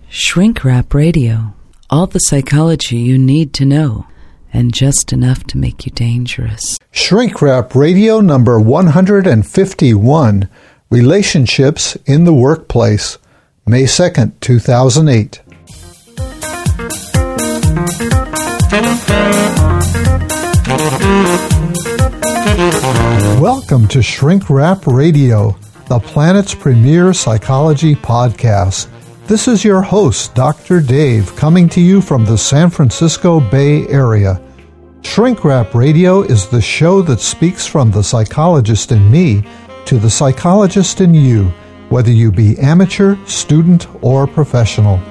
Shrink Wrap Radio. All the psychology you need to know, and just enough to make you dangerous. Shrink Wrap Radio number 151, Relationships in the Workplace, May 2nd, 2008. Welcome to Shrink Wrap Radio, the planet's premier psychology podcast. This is your host, Dr. Dave, coming to you from the San Francisco Bay Area. Shrink Wrap Radio is the show that speaks from the psychologist in me to the psychologist in you, whether you be amateur, student, or professional.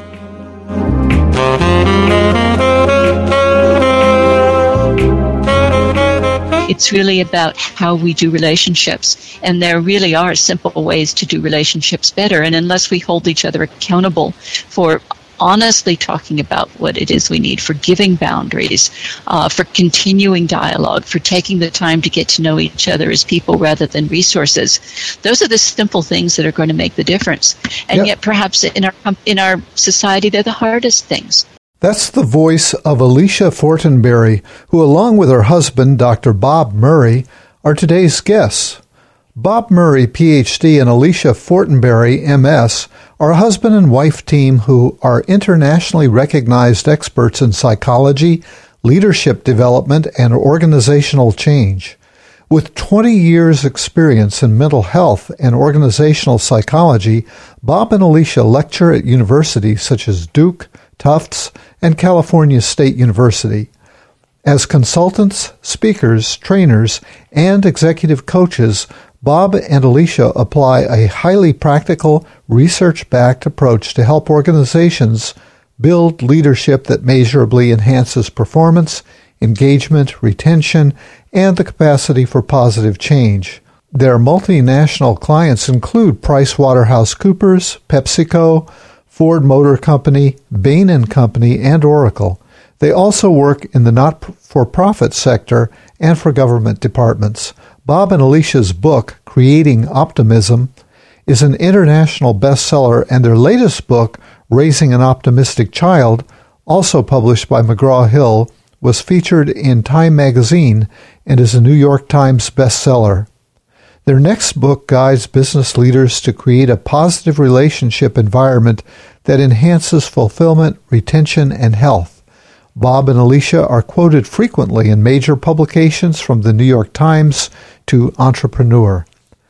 It's really about how we do relationships, and there really are simple ways to do relationships better. And unless we hold each other accountable for honestly talking about what it is we need, for giving boundaries, for continuing dialogue, for taking the time to get to know each other as people rather than resources, those are the simple things that are going to make the difference. And yet perhaps in our society, they're the hardest things. That's the voice of Alicia Fortenberry, who along with her husband, Dr. Bob Murray, are today's guests. Bob Murray, Ph.D., and Alicia Fortenberry, M.S., are a husband and wife team who are internationally recognized experts in psychology, leadership development, and organizational change. With 20 years' experience in mental health and organizational psychology, Bob and Alicia lecture at universities such as Duke, Tufts, and California State University. As consultants, speakers, trainers, and executive coaches, Bob and Alicia apply a highly practical, research-backed approach to help organizations build leadership that measurably enhances performance, engagement, retention, and the capacity for positive change. Their multinational clients include PricewaterhouseCoopers, PepsiCo, Ford Motor Company, Bain & Company, and Oracle. They also work in the not-for-profit sector and for government departments. Bob and Alicia's book, Creating Optimism, is an international bestseller, and their latest book, Raising an Optimistic Child, also published by McGraw-Hill, was featured in Time magazine and is a New York Times bestseller. Their next book guides business leaders to create a positive relationship environment that enhances fulfillment, retention, and health. Bob and Alicia are quoted frequently in major publications from the New York Times to Entrepreneur.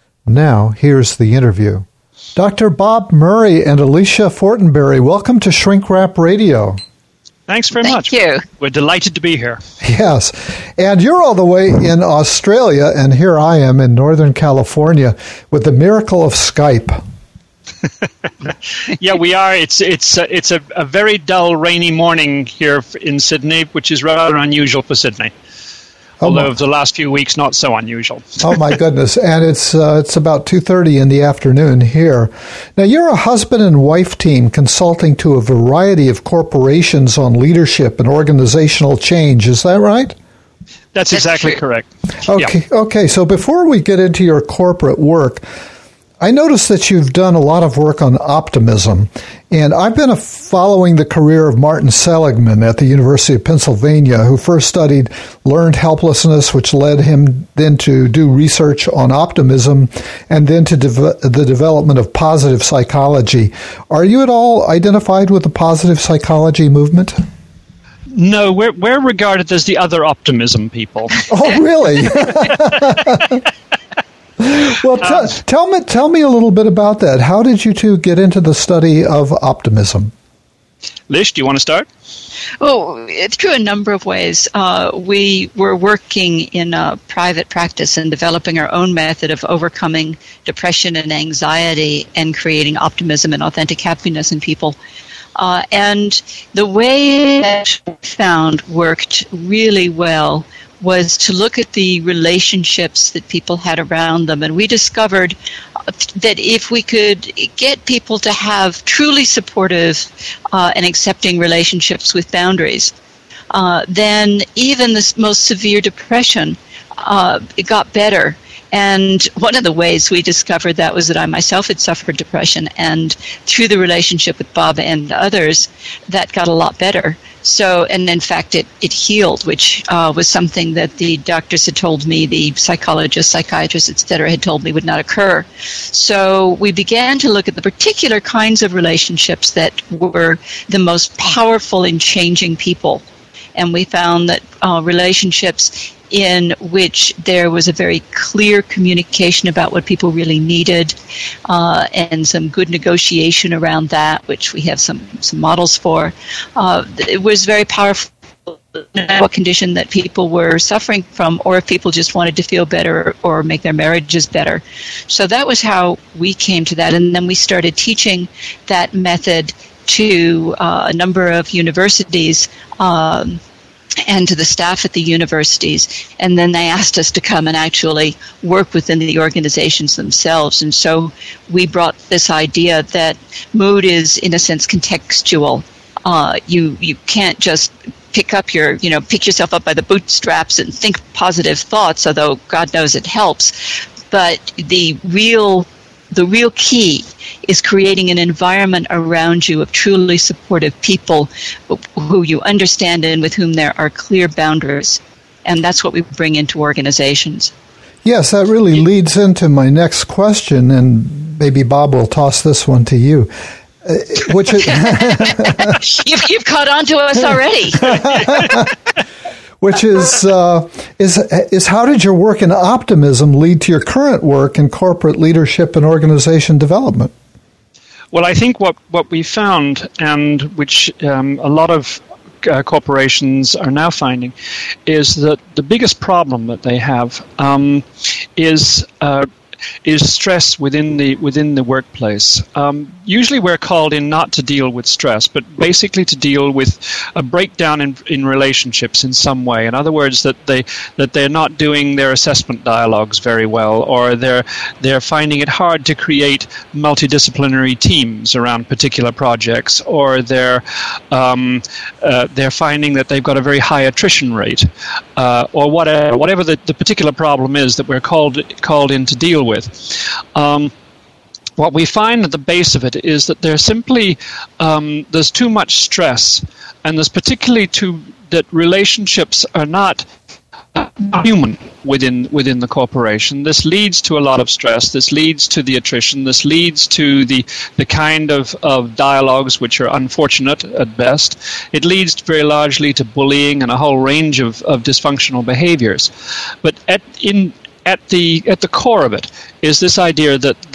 Now, here's the interview. Dr. Bob Murray and Alicia Fortenberry, welcome to Shrink Wrap Radio. Thanks very much. Thank you. We're delighted to be here. Yes. And you're all the way in Australia, and here I am in Northern California with the miracle of Skype. Yeah, we are. It's a very dull, rainy morning here in Sydney, which is rather unusual for Sydney. Although the last few weeks, not so unusual. Oh, my goodness. And it's about 2:30 in the afternoon here. Now, you're a husband and wife team consulting to a variety of corporations on leadership and organizational change. Is that right? That's exactly correct. Okay. Yeah. Okay. So before we get into your corporate work, I noticed that you've done a lot of work on optimism, and I've been following the career of Martin Seligman at the University of Pennsylvania, who first studied learned helplessness, which led him then to do research on optimism, and then to the development of positive psychology. Are you at all identified with the positive psychology movement? No, we're regarded as the other optimism people. Oh, really? Well, tell me a little bit about that. How did you two get into the study of optimism? Lish, do you want to start? Oh, through a number of ways. We were working in a private practice and developing our own method of overcoming depression and anxiety and creating optimism and authentic happiness in people. And the way that we found worked really well was to look at the relationships that people had around them. And we discovered that if we could get people to have truly supportive and accepting relationships with boundaries, then even the most severe depression, it got better. And one of the ways we discovered that was that I myself had suffered depression, and through the relationship with Bob and others, that got a lot better. So, and in fact, it healed, which was something that the doctors had told me, the psychologists, psychiatrists, etc., had told me would not occur. So we began to look at the particular kinds of relationships that were the most powerful in changing people. And we found that relationships in which there was a very clear communication about what people really needed, and some good negotiation around that, which we have some models for. It was very powerful. What condition that people were suffering from, or if people just wanted to feel better or make their marriages better. So that was how we came to that, and then we started teaching that method to a number of universities, and to the staff at the universities, and then they asked us to come and actually work within the organizations themselves. And so we brought this idea that mood is, in a sense, contextual. You can't just pick yourself up by the bootstraps and think positive thoughts, although God knows it helps. But the real key is creating an environment around you of truly supportive people who you understand and with whom there are clear boundaries. And that's what we bring into organizations. Yes, that really leads into my next question, and maybe Bob will toss this one to you. Which is You've caught on to us already. Which is how did your work in optimism lead to your current work in corporate leadership and organization development? Well, I think what we found, and which a lot of corporations are now finding, is that the biggest problem that they have is stress within the workplace. Usually we're called in not to deal with stress, but basically to deal with a breakdown in relationships in some way. In other words, that they're not doing their assessment dialogues very well, or they're finding it hard to create multidisciplinary teams around particular projects, or they're finding that they've got a very high attrition rate, or whatever the particular problem is that we're called in to deal with. What we find at the base of it is that there's simply there's too much stress, and there's particularly that relationships are not human within the corporation. This leads to a lot of stress. This leads to the attrition. This leads to the kind of dialogues which are unfortunate at best. It leads very largely to bullying and a whole range of dysfunctional behaviors. But at the core of it is this idea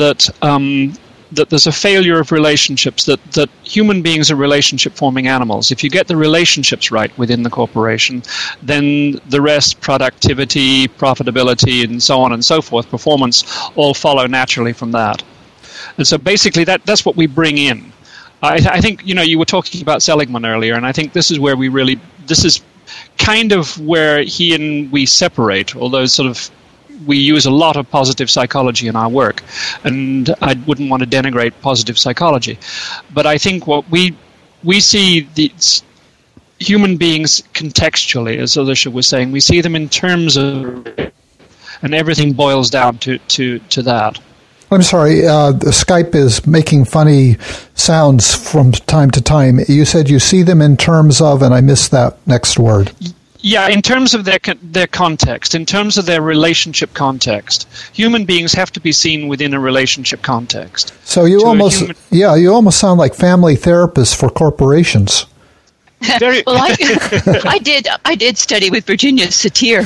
that there's a failure of relationships, that human beings are relationship-forming animals. If you get the relationships right within the corporation, then the rest, productivity, profitability, and so on and so forth, performance, all follow naturally from that. And so basically that's what we bring in. I think, you were talking about Seligman earlier, and I think this is where this is kind of where he and we separate, although sort of we use a lot of positive psychology in our work, and I wouldn't want to denigrate positive psychology. But I think what we see the human beings contextually, as Alicia was saying, we see them in terms of, and everything boils down to that. I'm sorry, the Skype is making funny sounds from time to time. You said you see them in terms of, and I missed that next word. Yeah, in terms of their context, in terms of their relationship context, human beings have to be seen within a relationship context. So you almost sound like family therapists for corporations. Very well, I did study with Virginia Satir,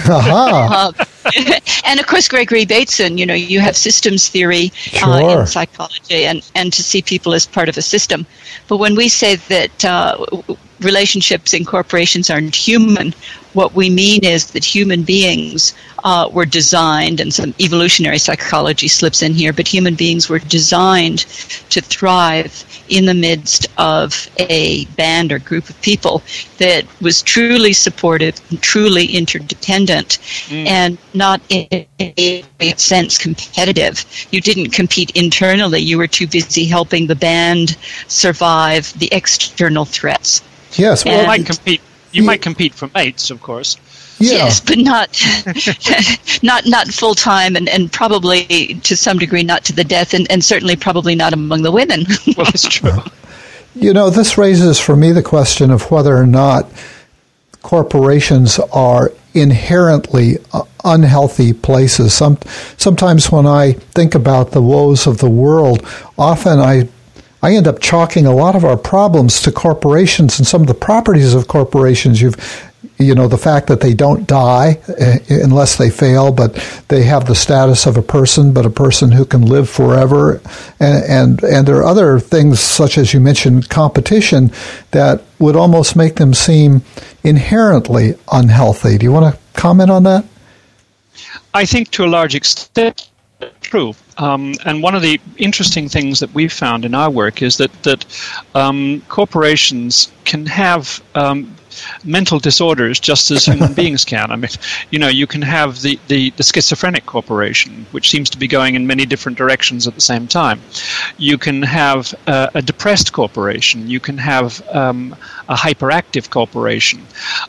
and of course Gregory Bateson. You have systems theory in psychology, and to see people as part of a system. But when we say that relationships in corporations aren't human, what we mean is that human beings were designed, and some evolutionary psychology slips in here, but human beings were designed to thrive in the midst of a band or group of people that was truly supportive, truly interdependent, and not in a sense competitive. You didn't compete internally. You were too busy helping the band survive the external threats. Yes, well, you might compete for mates, of course. Yes, but not not full time, and probably to some degree not to the death, and certainly probably not among the women. Well, it's true. This raises for me the question of whether or not corporations are inherently unhealthy places. Sometimes when I think about the woes of the world, often I end up chalking a lot of our problems to corporations and some of the properties of corporations. The fact that they don't die unless they fail, but they have the status of a person, but a person who can live forever. And there are other things, such as you mentioned, competition, that would almost make them seem inherently unhealthy. Do you want to comment on that? I think to a large extent, true. And one of the interesting things that we've found in our work is that corporations can have mental disorders just as human beings can. I mean, you can have the schizophrenic corporation, which seems to be going in many different directions at the same time. You can have a depressed corporation. You can have a hyperactive corporation.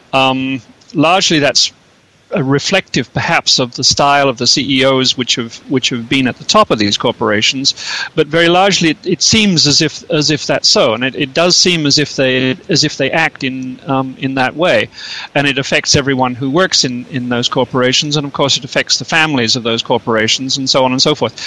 Largely that's reflective perhaps of the style of the CEOs which have been at the top of these corporations, but very largely it seems as if that's so, and it does seem as if they act in that way, and it affects everyone who works in those corporations, and of course it affects the families of those corporations, and so on and so forth.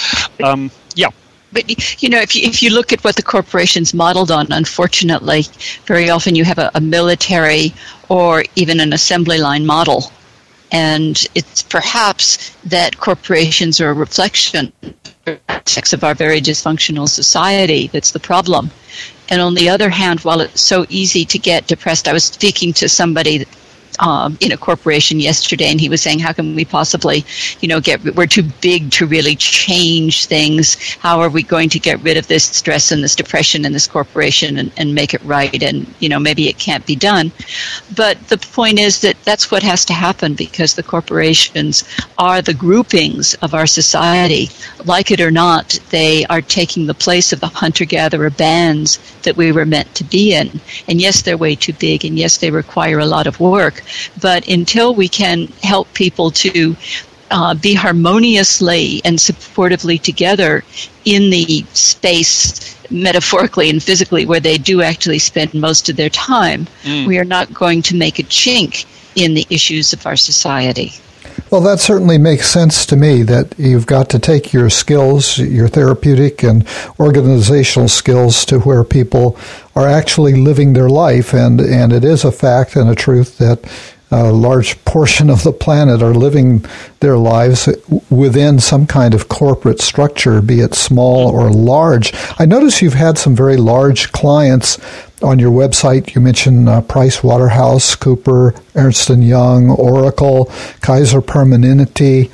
But, if you look at what the corporation's modeled on, unfortunately, very often you have a military or even an assembly line model. And it's perhaps that corporations are a reflection of our very dysfunctional society that's the problem. And on the other hand, while it's so easy to get depressed, I was speaking to somebody in a corporation yesterday, and he was saying, how can we possibly, we're too big to really change things. How are we going to get rid of this stress and this depression in this corporation and make it right? And, maybe it can't be done. But the point is that that's what has to happen, because the corporations are the groupings of our society. Like it or not, they are taking the place of the hunter-gatherer bands that we were meant to be in. And yes, they're way too big, and yes, they require a lot of work. But until we can help people to be harmoniously and supportively together in the space, metaphorically and physically, where they do actually spend most of their time, we are not going to make a chink in the issues of our society. Well, that certainly makes sense to me, that you've got to take your skills, your therapeutic and organizational skills, to where people are actually living their life. And it is a fact and a truth that a large portion of the planet are living their lives within some kind of corporate structure, be it small or large. I notice you've had some very large clients on your website. You mentioned Price Waterhouse, Cooper, Ernst & Young, Oracle, Kaiser Permanente.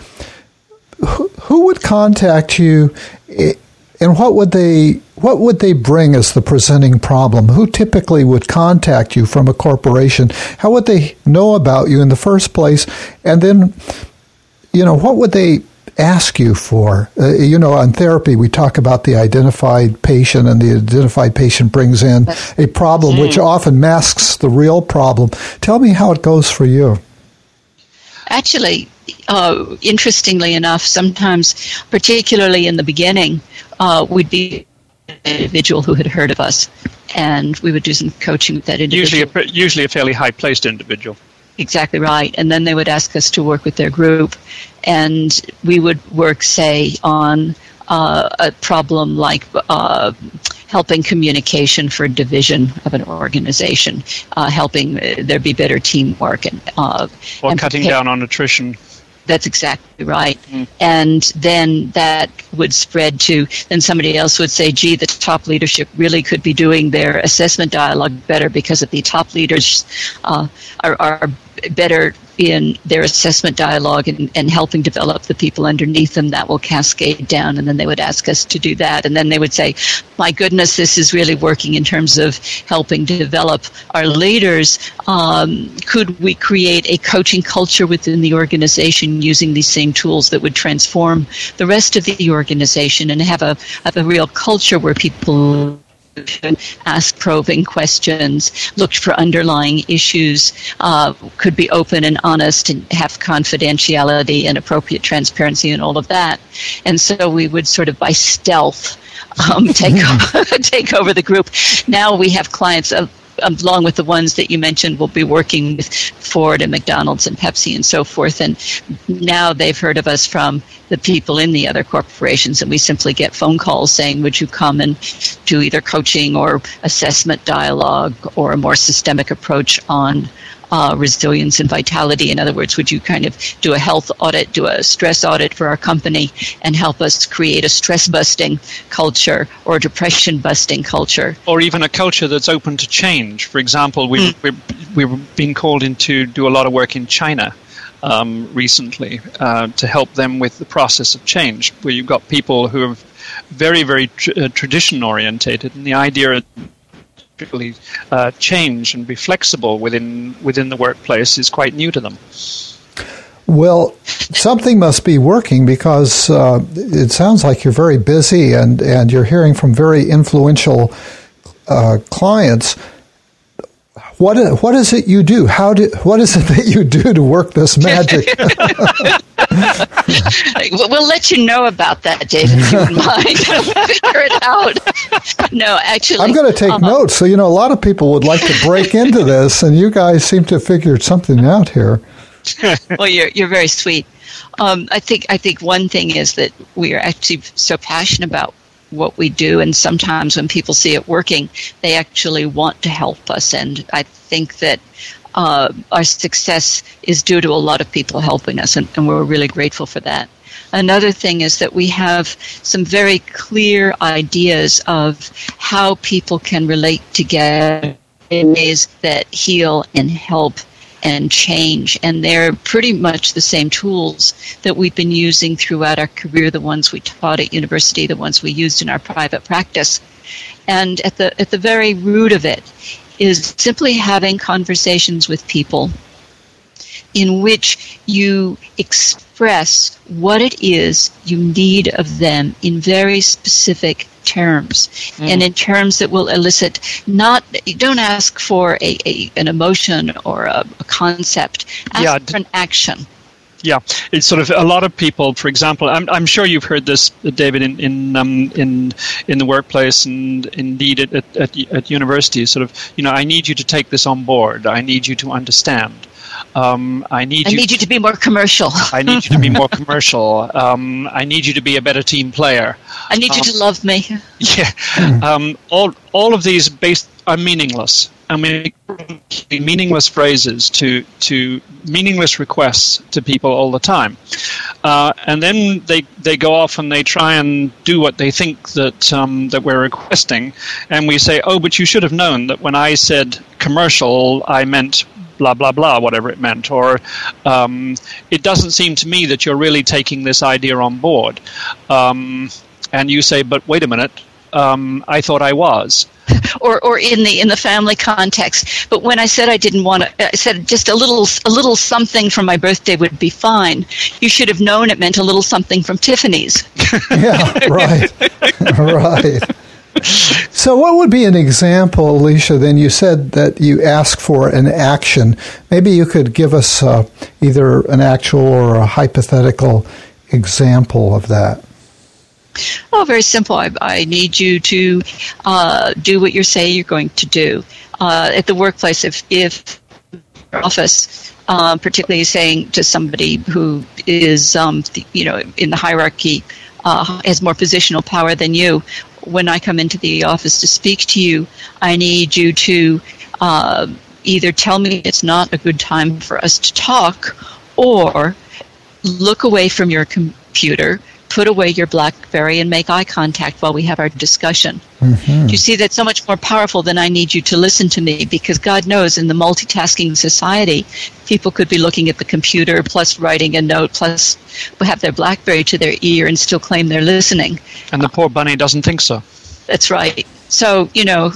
Who would contact you, and what would they bring as the presenting problem? Who typically would contact you from a corporation? How would they know about you in the first place? And then, what would they ask you for? On therapy, we talk about the identified patient, and the identified patient brings in a problem which often masks the real problem. Tell me how it goes for you. Actually, interestingly enough, sometimes, particularly in the beginning, we'd be an individual who had heard of us, and we would do some coaching with that individual. Usually a fairly high-placed individual. Exactly right. And then they would ask us to work with their group, and we would work, say, on a problem like helping communication for division of an organization, helping there be better teamwork, and cutting down on attrition. That's exactly right. And then that would spread to, then somebody else would say, gee, the top leadership really could be doing their assessment dialogue better, because if the top leaders are better in their assessment dialogue and helping develop the people underneath them, that will cascade down. And then they would ask us to do that. And then they would say, my goodness, this is really working in terms of helping to develop our leaders. Could we create a coaching culture within the organization using these same tools that would transform the rest of the organization and have a real culture where people ask probing questions, looked for underlying issues, could be open and honest and have confidentiality and appropriate transparency and all of that. And so we would sort of by stealth take over the group. Now we have clients along with the ones that you mentioned, we'll be working with Ford and McDonald's and Pepsi and so forth. And now they've heard of us from the people in the other corporations, and we simply get phone calls saying, would you come and do either coaching or assessment dialogue or a more systemic approach on resilience and vitality? In other words, would you kind of do a health audit, do a stress audit for our company and help us create a stress-busting culture or a depression-busting culture? Or even a culture that's open to change. For example, we've been called in to do a lot of work in China recently to help them with the process of change, where you've got people who are very, very tradition-orientated, and the idea of change and be flexible within the workplace is quite new to them. Well, something must be working because it sounds like you're very busy and you're hearing from very influential clients. What is it you do? What is it that you do to work this magic? We'll let you know about that, David, if you wouldn't mind. Figure it out. No, actually, I'm going to take notes. So, a lot of people would like to break into this, and you guys seem to have figured something out here. Well, you're very sweet. I think one thing is that we are actually so passionate about what we do, and sometimes when people see it working, they actually want to help us. And I think that our success is due to a lot of people helping us, and we're really grateful for that. Another thing is that we have some very clear ideas of how people can relate together in ways that heal and help and change, and they're pretty much the same tools that we've been using throughout our career, the ones we taught at university, the ones we used in our private practice. And at the very root of it is simply having conversations with people in which you express what it is you need of them in very specific terms, and in terms that will elicit you don't ask for an emotion or a concept, ask for an action. Yeah, it's sort of a lot of people. For example, I'm sure you've heard this, David, in the workplace and indeed at university. Sort of, I need you to take this on board. I need you to understand. I need you to be more commercial. I need you to be more commercial. I need you to be a better team player. I need you to love me. Yeah. All of these are meaningless. I mean, meaningless phrases to meaningless requests to people all the time. And then they go off and they try and do what they think that we're requesting. And we say, oh, but you should have known that when I said commercial, I meant blah, blah, blah, whatever it meant. Or it doesn't seem to me that you're really taking this idea on board. And you say, but wait a minute, I thought I was. Or in the family context. But when I said I didn't want to, I said just a little something from my birthday would be fine. You should have known it meant a little something from Tiffany's. Yeah, right. Right. So what would be an example, Alicia? Then you said that you ask for an action. Maybe you could give us either an actual or a hypothetical example of that. Oh, very simple. I need you to do what you say you're going to do. At the workplace, if your office, particularly saying to somebody who is, in the hierarchy, has more positional power than you, when I come into the office to speak to you, I need you to either tell me it's not a good time for us to talk, or look away from your computer, put away your BlackBerry, and make eye contact while we have our discussion. Mm-hmm. Do you see that's so much more powerful than I need you to listen to me? Because God knows in the multitasking society, people could be looking at the computer, plus writing a note, plus have their BlackBerry to their ear and still claim they're listening. And the poor bunny doesn't think so. That's right. So,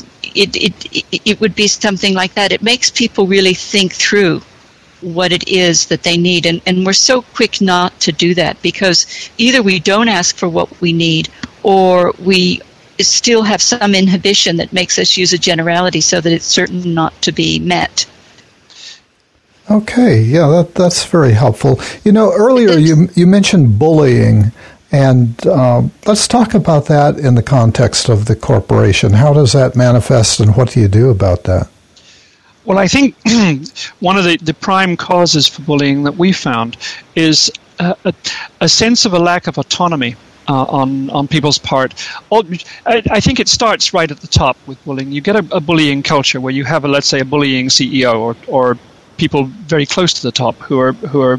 it would be something like that. It makes people really think through what it is that they need. And we're so quick not to do that, because either we don't ask for what we need, or we still have some inhibition that makes us use a generality so that it's certain not to be met. Okay, yeah, that's very helpful. Earlier you mentioned bullying, and let's talk about that in the context of the corporation. How does that manifest, and what do you do about that? Well, I think one of the prime causes for bullying that we found is a sense of a lack of autonomy on people's part. I think it starts right at the top with bullying. You get a bullying culture where you have, let's say, a bullying CEO or people very close to the top who are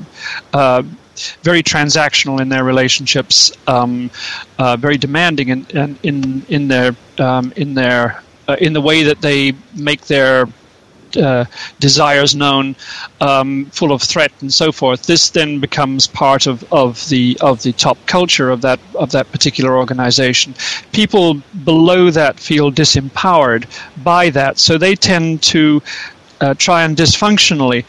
very transactional in their relationships, very demanding in the way that they make their desires known, full of threat and so forth. This then becomes part of the top culture of that particular organization. People below that feel disempowered by that, so they tend to try and dysfunctionally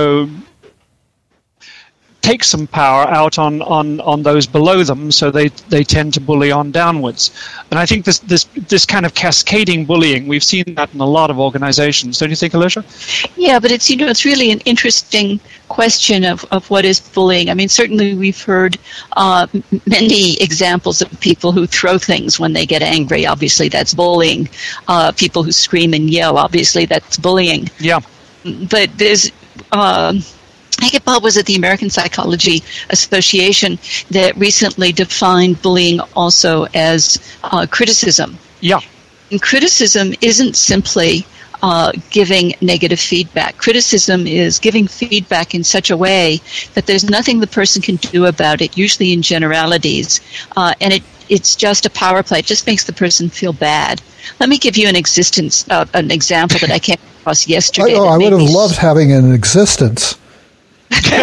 take some power out on those below them, so they tend to bully on downwards. And I think this kind of cascading bullying, we've seen that in a lot of organizations. Don't you think, Alicia? Yeah, but it's really an interesting question of what is bullying. I mean, certainly we've heard many examples of people who throw things when they get angry. Obviously, that's bullying. People who scream and yell, obviously, that's bullying. Yeah. But there's... I think Bob was at the American Psychology Association that recently defined bullying also as criticism. Yeah. And criticism isn't simply giving negative feedback. Criticism is giving feedback in such a way that there's nothing the person can do about it, usually in generalities, and it's just a power play. It just makes the person feel bad. Let me give you an example that I came across yesterday. I would have loved having an existence. Even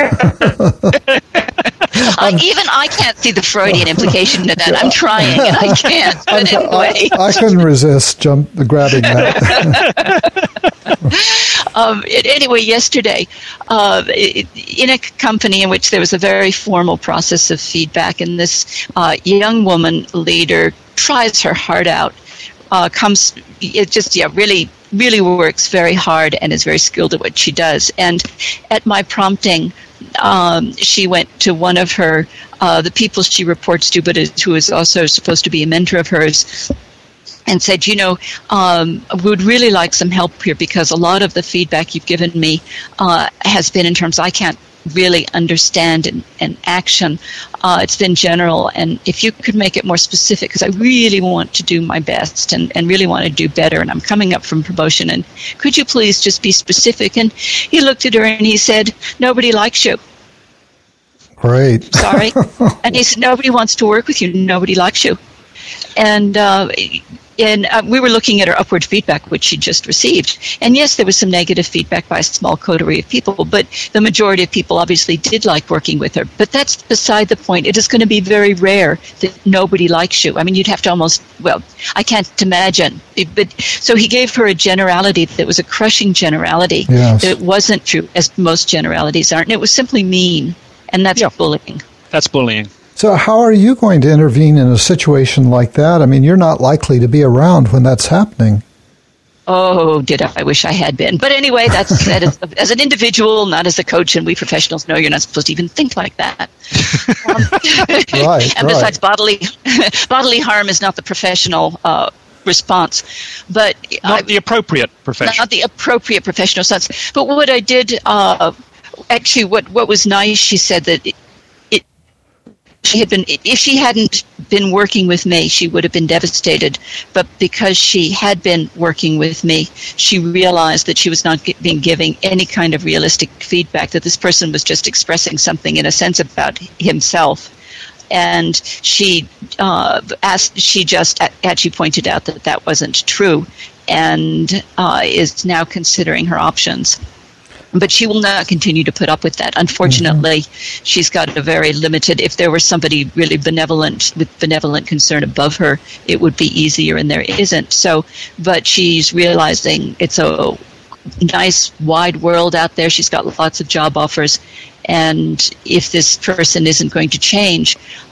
I can't see the Freudian implication of that. I'm trying and I can't. But anyway, I couldn't resist grabbing that. Anyway, yesterday, in a company in which there was a very formal process of feedback, and this young woman leader tries her heart out, really works very hard and is very skilled at what she does. And at my prompting, she went to one of her, the people she reports to, but who is also supposed to be a mentor of hers, and said, we would really like some help here because a lot of the feedback you've given me has been in terms I can't really understand and action. It's been general, and if you could make it more specific, because I really want to do my best and really want to do better, and I'm coming up from promotion, and could you please just be specific? And he looked at her and he said, nobody likes you. Great. Sorry. And he said, nobody wants to work with you. Nobody likes you. And we were looking at her upward feedback, which she just received. And yes, there was some negative feedback by a small coterie of people, but the majority of people obviously did like working with her. But that's beside the point. It is going to be very rare that nobody likes you. I mean, you'd have to I can't imagine. But so he gave her a generality that was a crushing generality. Yes. That it wasn't true, as most generalities aren't. And it was simply mean. And that's bullying. That's bullying. So how are you going to intervene in a situation like that? I mean, you're not likely to be around when that's happening. Oh, I wish I had been. But anyway, that is, as an individual, not as a coach, and we professionals know you're not supposed to even think like that. Right. And besides, bodily harm is not the professional response. But not the appropriate professional. Not the appropriate professional sense. But what I did, actually, what was nice, she said that if she hadn't been working with me, she would have been devastated. But because she had been working with me, she realized that she was not being giving any kind of realistic feedback, that this person was just expressing something in a sense about himself. And she just actually pointed out that wasn't true, and is now considering her options. But she will not continue to put up with that. Unfortunately, she's got a very limited, if there were somebody really benevolent with benevolent concern above her, it would be easier, and there isn't. So, but she's realizing it's nice wide world out there. She's got lots of job offers. And if this person isn't going to change,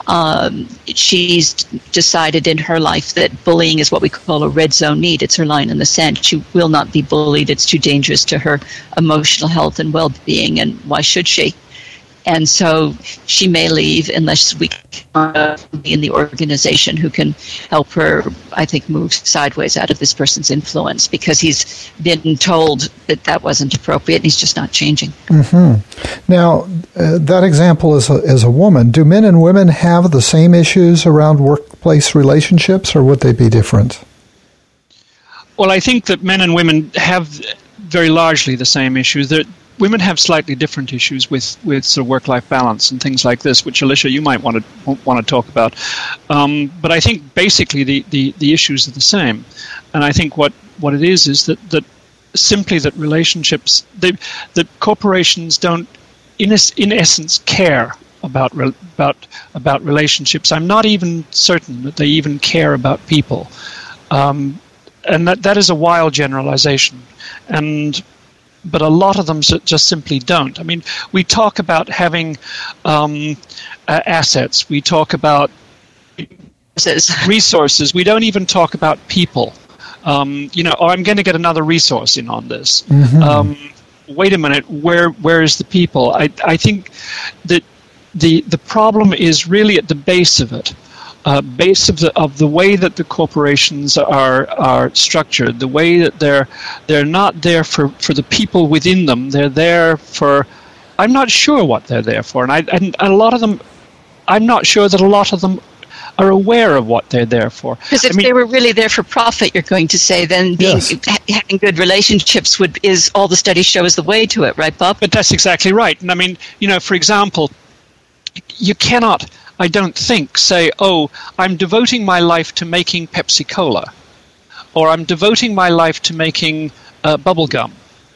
she's decided in her life that bullying is what we call a red zone need. It's her line in the sand. She will not be bullied. It's too dangerous to her emotional health and well-being, and why should she? And so she may leave unless we can be in the organization who can help her, I think, move sideways out of this person's influence, because he's been told that that wasn't appropriate and he's just not changing. Mm-hmm. Now, that example is a woman. Do men and women have the same issues around workplace relationships, or would they be different? Well, I think that men and women have very largely the same issues. Women have slightly different issues with sort of work-life balance and things like this, which, Alicia, you might want to talk about. But I think basically the issues are the same. And I think what it is that simply that relationships, that corporations don't, in essence, care about relationships. I'm not even certain that they even care about people. And that is a wild generalization. But a lot of them just simply don't. I mean, we talk about having assets. We talk about resources. We don't even talk about people. I'm going to get another resource in on this. Mm-hmm. Wait a minute, where is the people? I think that the problem is really at the base of it. Base of the way that the corporations are structured, the way that they're not there for the people within them. They're there for, I'm not sure what they're there for, and a lot of them, I'm not sure that a lot of them are aware of what they're there for. Because if they were really there for profit, you're going to say, then having good relationships is all the studies show is the way to it, right, Bob? But that's exactly right. And I mean, for example, you cannot, I don't think, say, oh, I'm devoting my life to making Pepsi-Cola, or I'm devoting my life to making bubble gum.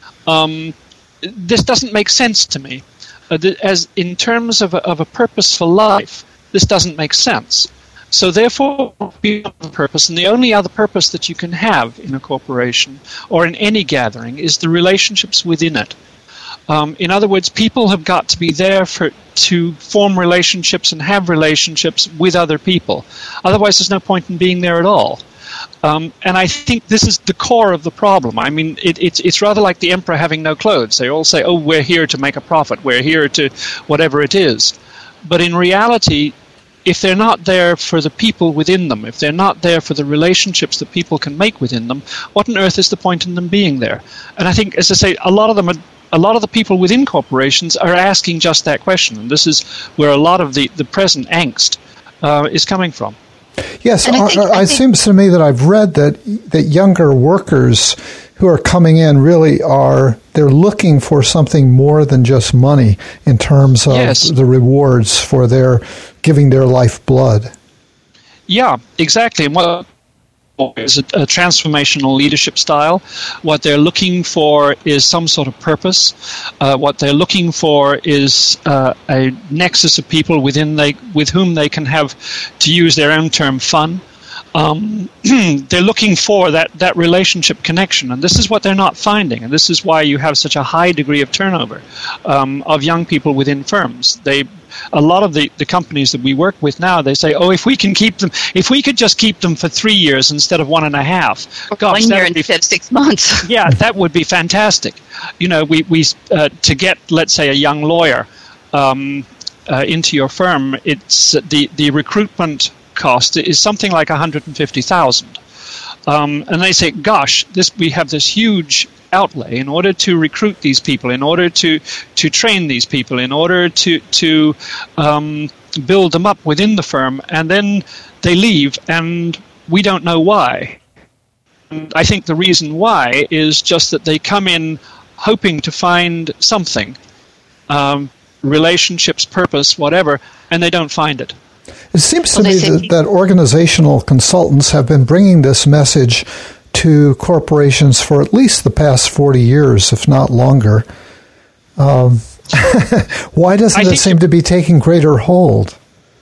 This doesn't make sense to me. As in terms of a purposeful life, this doesn't make sense. So therefore, beyond the purpose, and the only other purpose that you can have in a corporation or in any gathering is the relationships within it. In other words, people have got to be there to form relationships and have relationships with other people. Otherwise, there's no point in being there at all. And I think this is the core of the problem. I mean, it's rather like the emperor having no clothes. They all say, oh, we're here to make a profit. We're here to whatever it is. But in reality, if they're not there for the people within them, if they're not there for the relationships that people can make within them, what on earth is the point in them being there? And I think, as I say, a lot of the people within corporations are asking just that question, and this is where a lot of the present angst is coming from. Yes, it seems to me that I've read that younger workers who are coming in really they're looking for something more than just money in terms of the rewards for their giving their life blood. Yeah, exactly. And what is a transformational leadership style. What they're looking for is some sort of purpose. What they're looking for is a nexus of people with whom they can have, to use their own term, fun. They're looking for that relationship connection, and this is what they're not finding, and this is why you have such a high degree of turnover of young people within firms. A lot of the companies that we work with now, they say, oh, if we could just keep them for 3 years instead of 1.5. Gosh, 1 year instead of 6 months. Yeah, that would be fantastic. We to get, let's say, a young lawyer into your firm, it's the recruitment cost is something like $150,000. And they say, gosh, we have this huge outlay in order to recruit these people, in order to train these people, in order to build them up within the firm, and then they leave, and we don't know why. And I think the reason why is just that they come in hoping to find something, relationships, purpose, whatever, and they don't find it. It seems to me that organizational consultants have been bringing this message to corporations for at least the past 40 years, if not longer. Why doesn't it seem to be taking greater hold?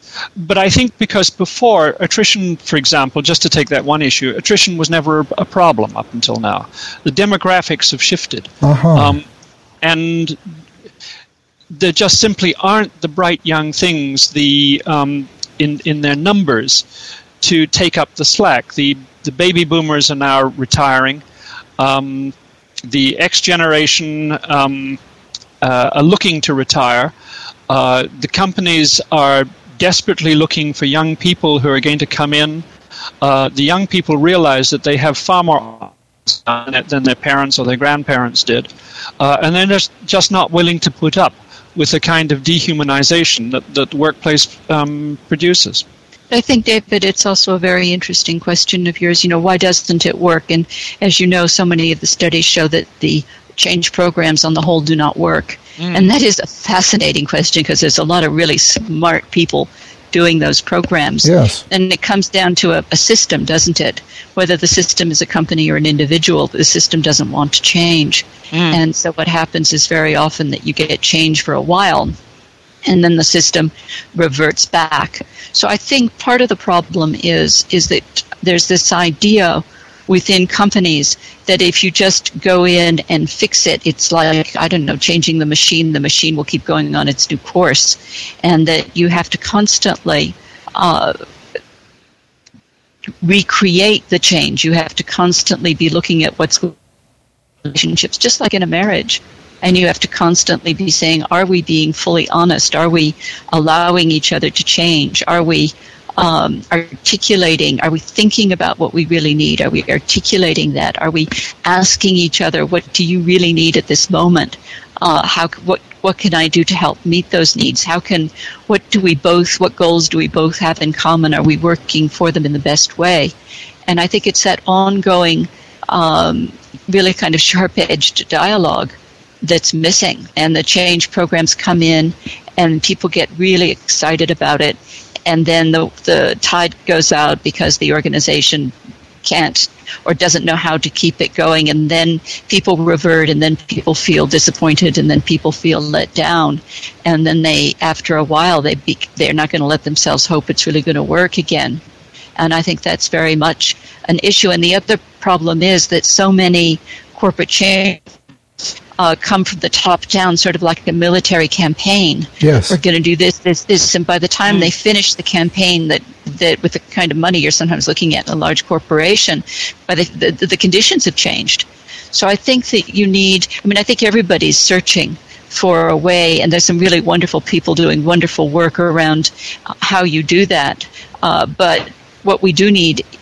But I think because before, attrition, for example, just to take that one issue, attrition was never a problem up until now. The demographics have shifted. And there just simply aren't the bright young things in their numbers to take up the slack. The baby boomers are now retiring. The X generation are looking to retire. The companies are desperately looking for young people who are going to come in. The young people realize that they have far more than their parents or their grandparents did, and they're just not willing to put up with the kind of dehumanization that the workplace produces. I think, David, it's also a very interesting question of yours. Why doesn't it work? And as you know, so many of the studies show that the change programs on the whole do not work. And that is a fascinating question because there's a lot of really smart people doing those programs. Yes. And it comes down to a system, doesn't it? Whether the system is a company or an individual, the system doesn't want to change. And so what happens is very often that you get change for a while, and then the system reverts back. So I think part of the problem is that there's this idea within companies that if you just go in and fix it, it's like, changing the machine will keep going on its new course, and that you have to constantly recreate the change. You have to constantly be looking at what's going on in relationships, just like in a marriage. And you have to constantly be saying, are we being fully honest? Are we allowing each other to change? Are we articulating? Are we thinking about what we really need? Are we articulating that? Are we asking each other, what do you really need at this moment? What can I do to help meet those needs? What goals do we both have in common? Are we working for them in the best way? And I think it's that ongoing, really kind of sharp-edged dialogue that's missing. And the change programs come in and people get really excited about it. And then the tide goes out because the organization can't or doesn't know how to keep it going. And then people revert, and then people feel disappointed, and then people feel let down. And then after a while, they're not going to let themselves hope it's really going to work again. And I think that's very much an issue. And the other problem is that so many corporate change come from the top down, sort of like a military campaign. Yes. We're going to do this, and by the time they finish the campaign, that with the kind of money you're sometimes looking at in a large corporation, but the conditions have changed. So I think that I think everybody's searching for a way, and there's some really wonderful people doing wonderful work around how you do that. But what we do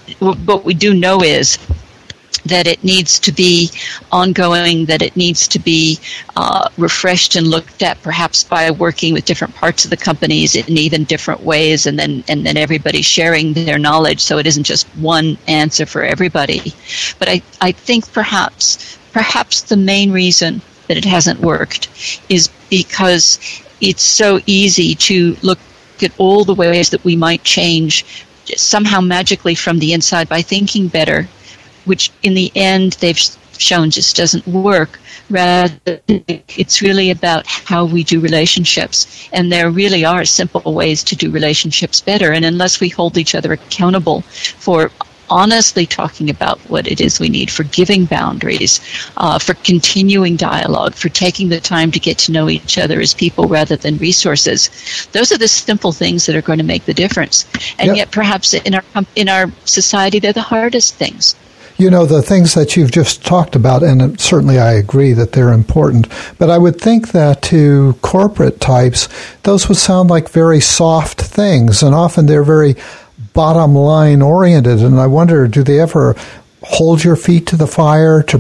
know is that it needs to be ongoing, that it needs to be refreshed and looked at, perhaps by working with different parts of the companies in even different ways, and then everybody sharing their knowledge, so it isn't just one answer for everybody. But I think perhaps the main reason that it hasn't worked is because it's so easy to look at all the ways that we might change somehow magically from the inside by thinking better, which in the end they've shown just doesn't work. Rather, it's really about how we do relationships. And there really are simple ways to do relationships better. And unless we hold each other accountable for honestly talking about what it is we need, for giving boundaries, for continuing dialogue, for taking the time to get to know each other as people rather than resources, those are the simple things that are going to make the difference. And yet perhaps in our society, they're the hardest things. The things that you've just talked about, and certainly I agree that they're important, but I would think that to corporate types, those would sound like very soft things, and often they're very bottom line oriented, and I wonder, do they ever hold your feet to the fire to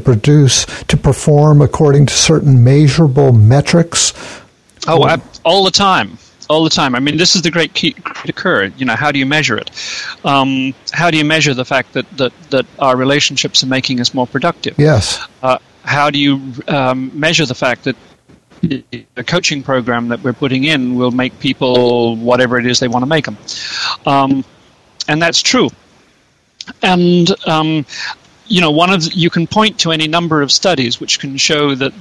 perform according to certain measurable metrics? Oh, all the time. All the time. I mean, this is the great key to occur. How do you measure it? How do you measure the fact that our relationships are making us more productive? Yes. How do you measure the fact that the coaching program that we're putting in will make people whatever it is they want to make them? And that's true. And you can point to any number of studies which can show that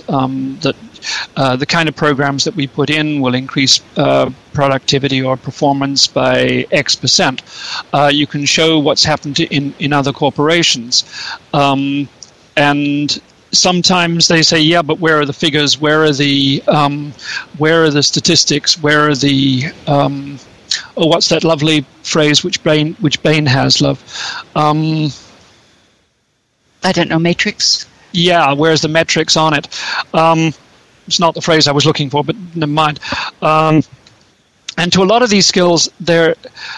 the kind of programs that we put in will increase productivity or performance by X percent. You can show what's happened in other corporations, and sometimes they say, yeah, but where are the figures? Where are the statistics? Where are the what's that lovely phrase which Bain has, love? I don't know, matrix? Yeah, where's the metrics on it? It's not the phrase I was looking for, but never mind. And to a lot of these skills, they've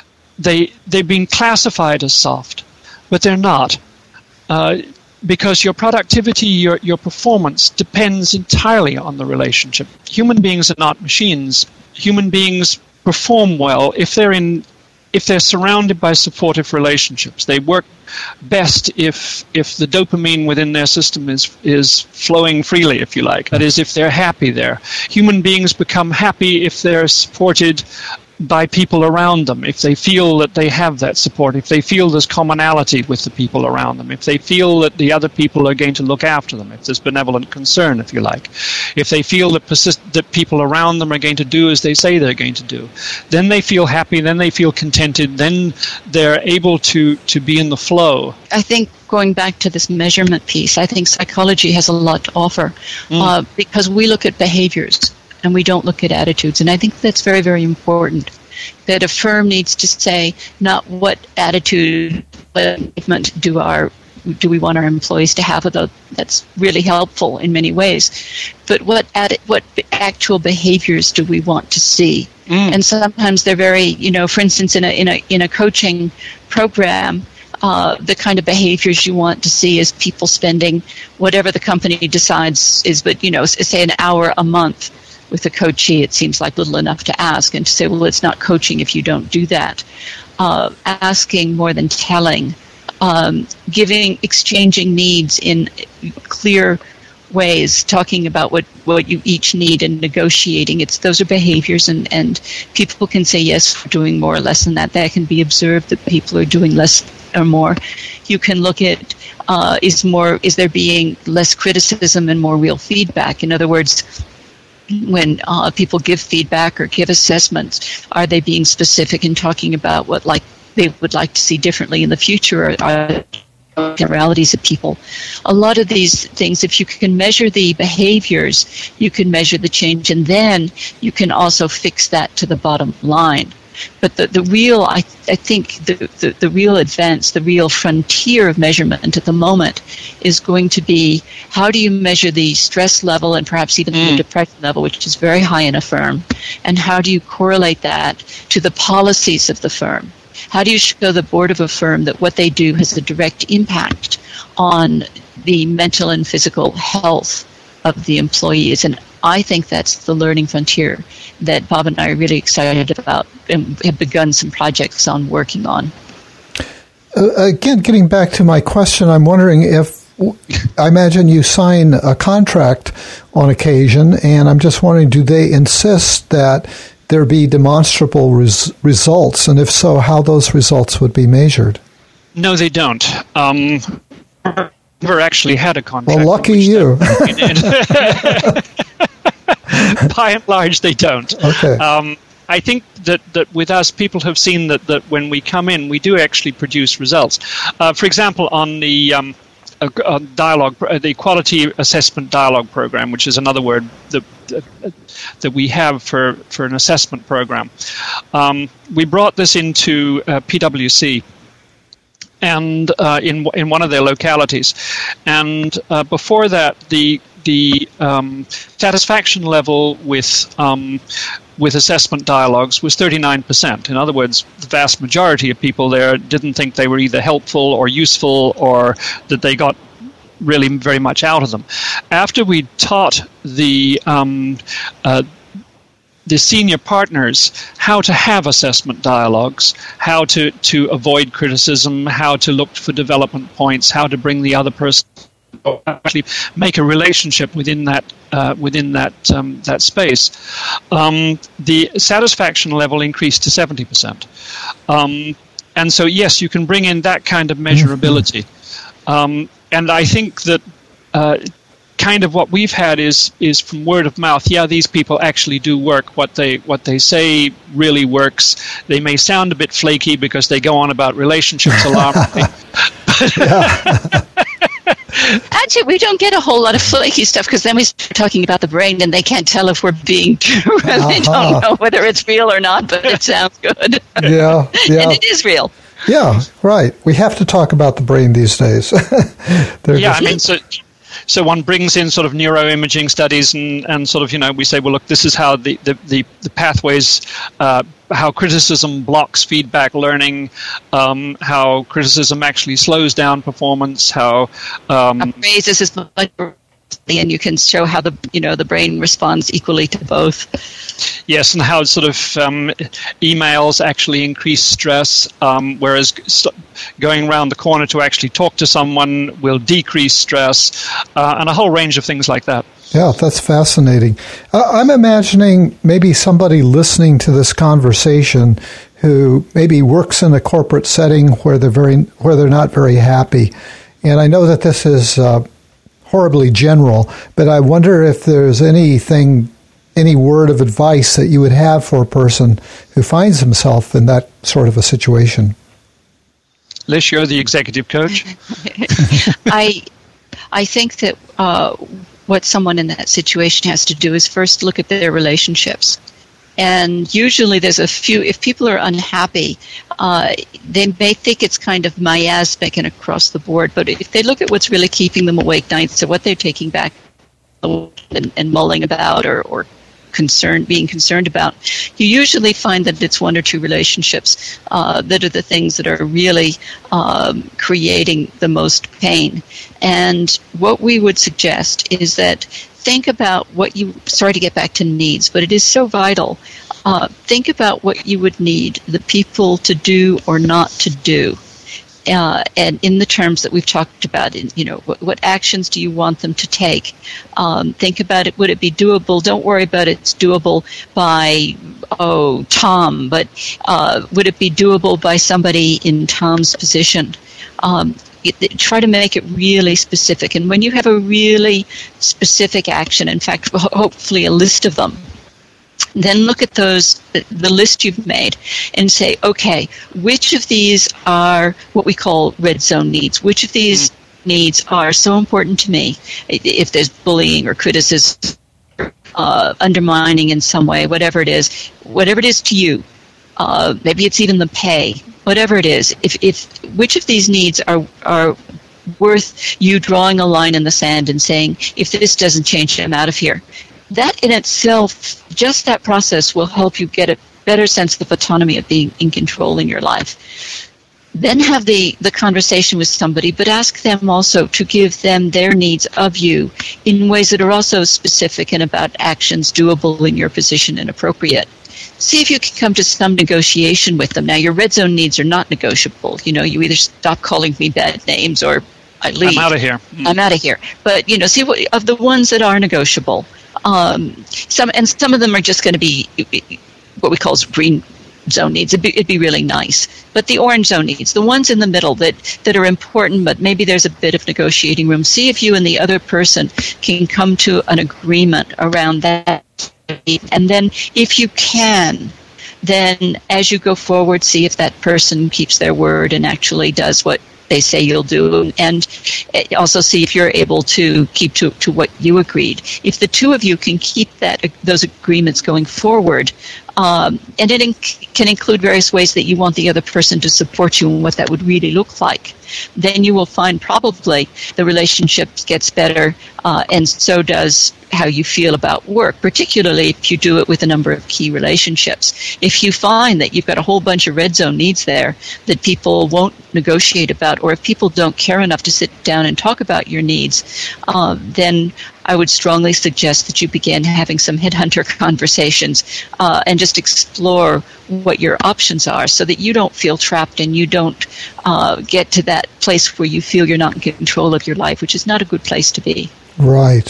been classified as soft, but they're not. Because your productivity, your performance depends entirely on the relationship. Human beings are not machines. Human beings perform well if they're surrounded by supportive relationships. They work best if the dopamine within their system is flowing freely, if you like. That is, if they're happy there. Human beings become happy if they're supported by people around them, if they feel that they have that support, if they feel there's commonality with the people around them, if they feel that the other people are going to look after them, if there's benevolent concern, if you like, if they feel that people around them are going to do as they say they're going to do, then they feel happy, then they feel contented, then they're able to be in the flow. I think going back to this measurement piece, I think psychology has a lot to offer because we look at behaviors and we don't look at attitudes. And I think that's very, very important, that a firm needs to say not what attitude, what movement do we want our employees to have, although that's really helpful in many ways, but what actual behaviors do we want to see? And sometimes they're very, for instance, in a coaching program, the kind of behaviors you want to see is people spending whatever the company decides is, but say an hour a month with a coachee. It seems like little enough to ask, and to say, well, it's not coaching if you don't do that. Asking more than telling, exchanging needs in clear ways, talking about what you each need and negotiating. Those are behaviors, and people can say, yes, we're doing more or less than that. That can be observed that people are doing less or more. You can look at, is there being less criticism and more real feedback? In other words, when people give feedback or give assessments, are they being specific in talking about what they would like to see differently in the future, or are generalities of people? A lot of these things, if you can measure the behaviors, you can measure the change, and then you can also fix that to the bottom line. But the real, I think, the real advance, the real frontier of measurement at the moment is going to be, how do you measure the stress level and perhaps even the depression level, which is very high in a firm, and how do you correlate that to the policies of the firm? How do you show the board of a firm that what they do has a direct impact on the mental and physical health of the employees? And I think that's the learning frontier that Bob and I are really excited about and have begun some projects on working on. Again, getting back to my question, I'm wondering if, I imagine you sign a contract on occasion, and I'm just wondering, do they insist that there be demonstrable results? And if so, how those results would be measured? No, they don't. Never actually had a contract. Well, lucky you. By and large, they don't. Okay. I think that with us, people have seen that when we come in, we do actually produce results. For example, on the dialogue, the quality assessment dialogue program, which is another word that we have for an assessment program, we brought this into PwC. And in one of their localities, and before that, the satisfaction level with assessment dialogues was 39%. In other words, the vast majority of people there didn't think they were either helpful or useful, or that they got really very much out of them. After we taught the senior partners how to have assessment dialogues, how to avoid criticism, how to look for development points, how to bring the other person, actually make a relationship within that space. The satisfaction level increased to 70%. And so, yes, you can bring in that kind of measurability. And I think that kind of what we've had is from word of mouth. Yeah, these people actually do work. What they say really works. They may sound a bit flaky because they go on about relationships a lot. Actually, we don't get a whole lot of flaky stuff because then we start talking about the brain and they can't tell if we're being true. They don't know whether it's real or not, but it sounds good. Yeah. And it is real. Yeah, right. We have to talk about the brain these days. So one brings in sort of neuroimaging studies and sort of, we say, well, look, this is how the pathways, how criticism blocks feedback learning, how criticism actually slows down performance, how raises is much, and you can show how the brain responds equally to both. Yes, and how sort of emails actually increase stress, whereas going around the corner to actually talk to someone will decrease stress, and a whole range of things like that. Yeah, that's fascinating. I'm imagining maybe somebody listening to this conversation who maybe works in a corporate setting where they're not very happy. And I know that this is horribly general, but I wonder if there's any word of advice that you would have for a person who finds himself in that sort of a situation. Lish, you're the executive coach. I think that what someone in that situation has to do is first look at their relationships. And usually there's if people are unhappy, they may think it's kind of miasmic and across the board, but if they look at what's really keeping them awake nights, so what they're taking back and mulling about or being concerned about, you usually find that it's one or two relationships that are the things that are really creating the most pain. And what we would suggest is that think about sorry to get back to needs, but it is so vital. Think about what you would need the people to do or not to do. And in the terms that we've talked about, what actions do you want them to take? Think about it. Would it be doable? Don't worry about it's doable by, Tom, but would it be doable by somebody in Tom's position? Try to make it really specific. And when you have a really specific action, in fact, hopefully a list of them, then look at the list you've made and say, okay, which of these are what we call red zone needs? Which of these needs are so important to me? If there's bullying or criticism, undermining in some way, whatever it is to you, maybe it's even the pay, whatever it is. If which of these needs are worth you drawing a line in the sand and saying, if this doesn't change, I'm out of here. That in itself, just that process will help you get a better sense of autonomy of being in control in your life. Then have the conversation with somebody, but ask them also to give them their needs of you in ways that are also specific and about actions doable in your position and appropriate. See if you can come to some negotiation with them. Now, your red zone needs are not negotiable. You either stop calling me bad names or I leave. I'm out of here. I'm out of here. But, see what of the ones that are negotiable. Some of them are just going to be what we call green zone needs. It'd be really nice. But the orange zone needs, the ones in the middle that are important, but maybe there's a bit of negotiating room. See if you and the other person can come to an agreement around that. And then if you can, then as you go forward, see if that person keeps their word and actually does what they say you'll do, and also see if you're able to keep to what you agreed. If the two of you can keep those agreements going forward, and it can include various ways that you want the other person to support you and what that would really look like, then you will find probably the relationship gets better, and so does how you feel about work, particularly if you do it with a number of key relationships. If you find that you've got a whole bunch of red zone needs there that people won't negotiate about, or if people don't care enough to sit down and talk about your needs, then I would strongly suggest that you begin having some headhunter conversations and just explore what your options are so that you don't feel trapped and you don't get to that place where you feel you're not in control of your life, which is not a good place to be. Right.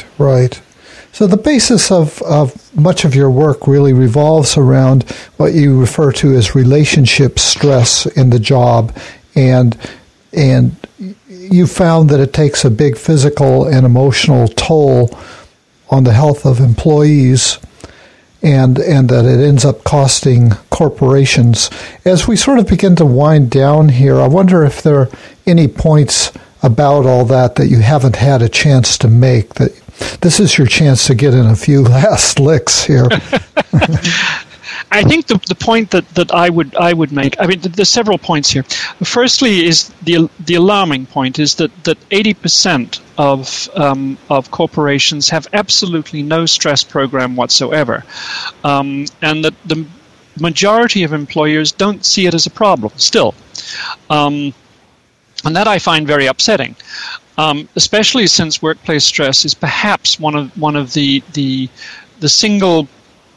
So the basis of much of your work really revolves around what you refer to as relationship stress in the job, and you found that it takes a big physical and emotional toll on the health of employees, and that it ends up costing corporations. As we sort of begin to wind down here, I wonder if there are any points about all that you haven't had a chance to make. That this is your chance to get in a few last licks here. I think the point that I would make, I mean, there's several points here. Firstly, is the alarming point is that 80% of corporations have absolutely no stress program whatsoever, and that the majority of employers don't see it as a problem still, and that I find very upsetting, especially since workplace stress is perhaps one of the single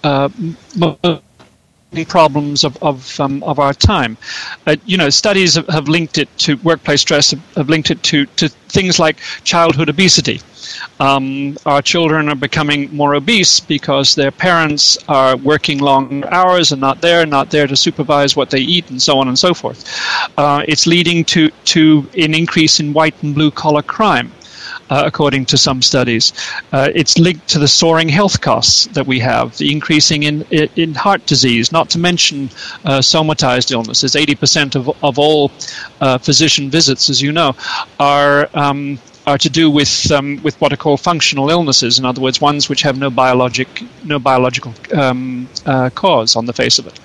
problems of our time. Studies have linked it to workplace stress, have linked it to things like childhood obesity. Our children are becoming more obese because their parents are working long hours and not there to supervise what they eat, and so on and so forth. It's leading to an increase in white and blue collar crime. According to some studies. It's linked to the soaring health costs that we have, the increasing in heart disease, not to mention somatized illnesses. 80% of all physician visits, as you know, are to do with what are called functional illnesses. In other words, ones which have no biological cause on the face of it.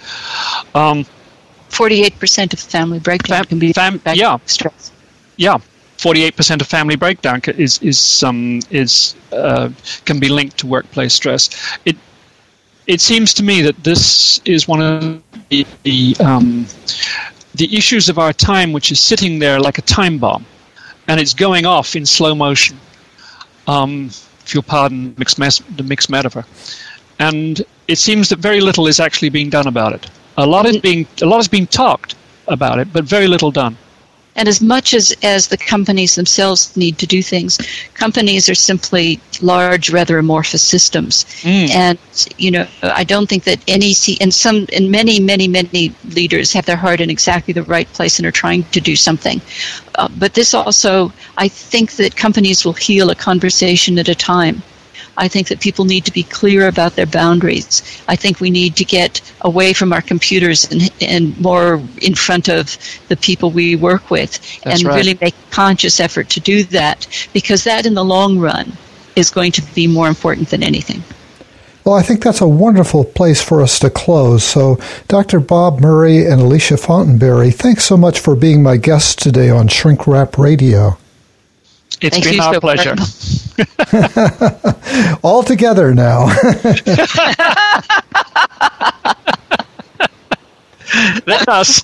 48% of family breakdown can be stress. Yeah. 48% of family breakdown can be linked to workplace stress. It seems to me that this is one of the issues of our time, which is sitting there like a time bomb, and it's going off in slow motion. If you'll pardon the mixed metaphor, and it seems that very little is actually being done about it. A lot is being talked about it, but very little done. And as much as the companies themselves need to do things, companies are simply large, rather amorphous systems. And, I don't think that many leaders have their heart in exactly the right place and are trying to do something. But this also, I think that companies will heal a conversation at a time. I think that people need to be clear about their boundaries. I think we need to get away from our computers and more in front of the people we work with. That's and right. Really make a conscious effort to do that, because that in the long run is going to be more important than anything. Well, I think that's a wonderful place for us to close. So, Dr. Bob Murray and Alicia Fortenberry, thanks so much for being my guests today on Shrink Wrap Radio. It's been our pleasure. All together now. That's us.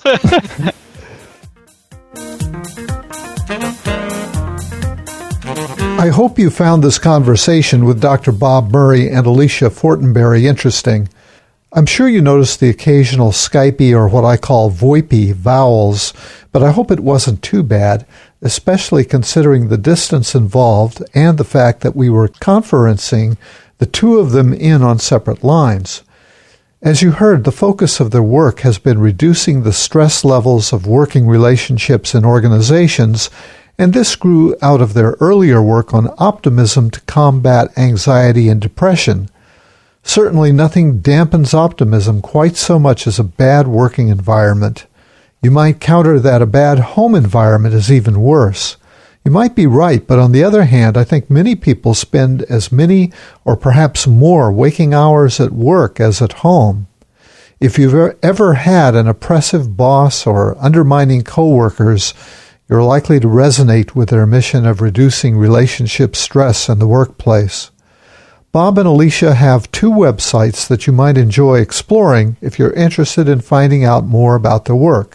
I hope you found this conversation with Dr. Bob Murray and Alicia Fortenberry interesting. I'm sure you noticed the occasional Skypey or what I call VoIPy vowels, but I hope it wasn't too bad, especially considering the distance involved and the fact that we were conferencing the two of them in on separate lines. As you heard, the focus of their work has been reducing the stress levels of working relationships in organizations, and this grew out of their earlier work on optimism to combat anxiety and depression. Certainly nothing dampens optimism quite so much as a bad working environment. You might counter that a bad home environment is even worse. You might be right, but on the other hand, I think many people spend as many or perhaps more waking hours at work as at home. If you've ever had an oppressive boss or undermining coworkers, you're likely to resonate with their mission of reducing relationship stress in the workplace. Bob and Alicia have two websites that you might enjoy exploring if you're interested in finding out more about their work.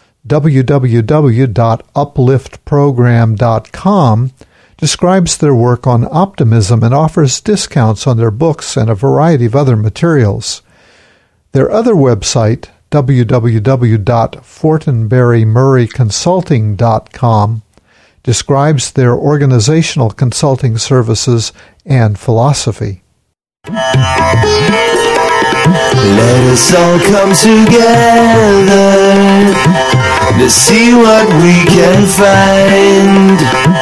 www.upliftprogram.com describes their work on optimism and offers discounts on their books and a variety of other materials. Their other website, www.fortenberrymurrayconsulting.com, describes their organizational consulting services and philosophy. Let us all come together to see what we can find.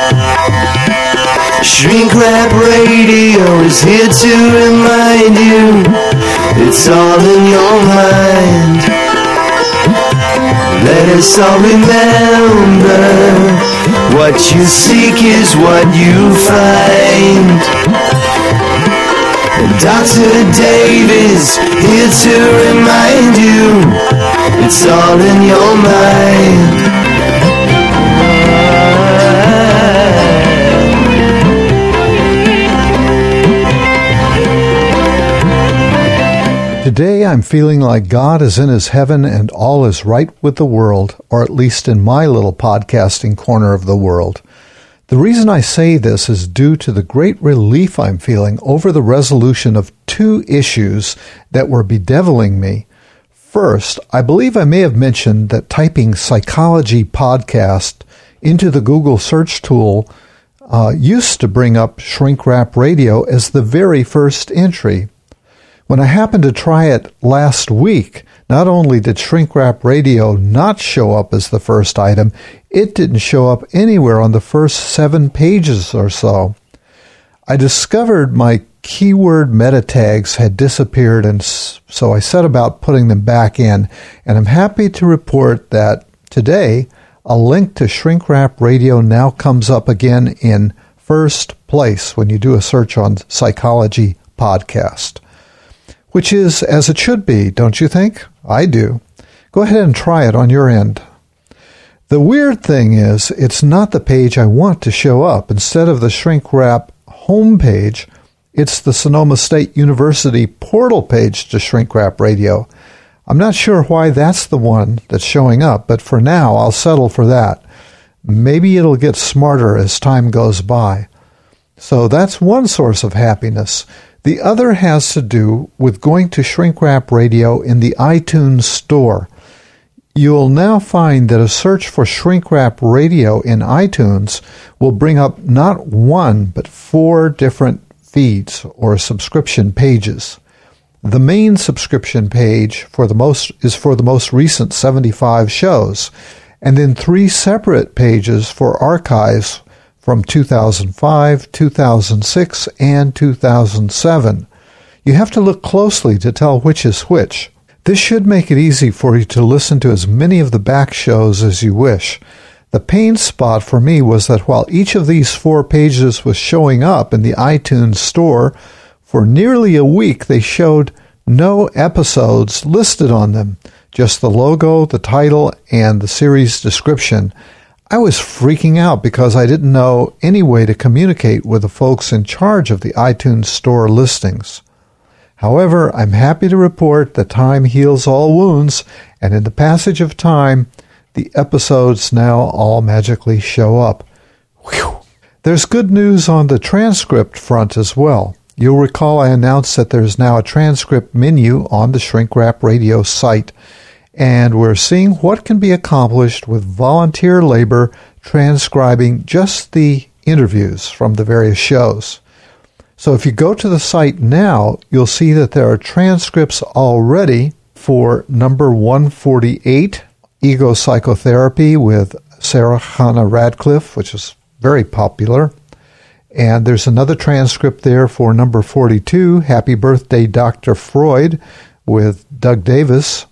Shrink Rap Radio is here to remind you it's all in your mind. Let us all remember what you seek is what you find. Dr. Dave is here to remind you it's all in your mind. Today I'm feeling like God is in his heaven and all is right with the world, or at least in my little podcasting corner of the world. The reason I say this is due to the great relief I'm feeling over the resolution of two issues that were bedeviling me. First, I believe I may have mentioned that typing Psychology Podcast into the Google search tool used to bring up Shrink Rap Radio as the very first entry. When I happened to try it last week, not only did Shrink Rap Radio not show up as the first item, it didn't show up anywhere on the first 7 pages or so. I discovered my keyword meta tags had disappeared, and so I set about putting them back in, and I'm happy to report that today a link to Shrink Rap Radio now comes up again in first place when you do a search on Psychology Podcast. Which is as it should be, don't you think? I do. Go ahead and try it on your end. The weird thing is, it's not the page I want to show up. Instead of the Shrink Rap homepage, it's the Sonoma State University portal page to Shrink Rap Radio. I'm not sure why that's the one that's showing up, but for now, I'll settle for that. Maybe it'll get smarter as time goes by. So that's one source of happiness. The other has to do with going to Shrink Rap Radio in the iTunes Store. You'll now find that a search for Shrink Rap Radio in iTunes will bring up not one, but 4 different feeds or subscription pages. The main subscription page is for the most recent 75 shows, and then 3 separate pages for archives from 2005, 2006, and 2007. You have to look closely to tell which is which. This should make it easy for you to listen to as many of the back shows as you wish. The pain spot for me was that while each of these 4 pages was showing up in the iTunes Store, for nearly a week they showed no episodes listed on them, just the logo, the title, and the series description. I was freaking out because I didn't know any way to communicate with the folks in charge of the iTunes Store listings. However, I'm happy to report that time heals all wounds, and in the passage of time, the episodes now all magically show up. Whew. There's good news on the transcript front as well. You'll recall I announced that there's now a transcript menu on the Shrink Rap Radio site, and we're seeing what can be accomplished with volunteer labor transcribing just the interviews from the various shows. So if you go to the site now, you'll see that there are transcripts already for number 148, Ego Psychotherapy with Sarah Hannah Radcliffe, which is very popular. And there's another transcript there for number 42, Happy Birthday, Dr. Freud, with Doug Davis.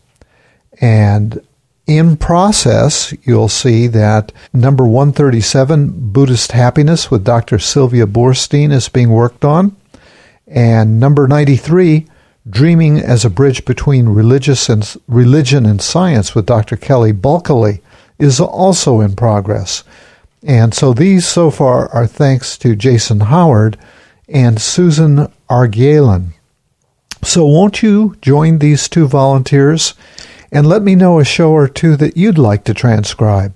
And in process, you'll see that number 137, Buddhist Happiness with Dr. Sylvia Boorstein, is being worked on. And number 93, Dreaming as a Bridge Between Religion and Science with Dr. Kelly Bulkeley, is also in progress. And so these so far are thanks to Jason Howard and Susan Argyelan. So won't you join these 2 volunteers and let me know a show or 2 that you'd like to transcribe?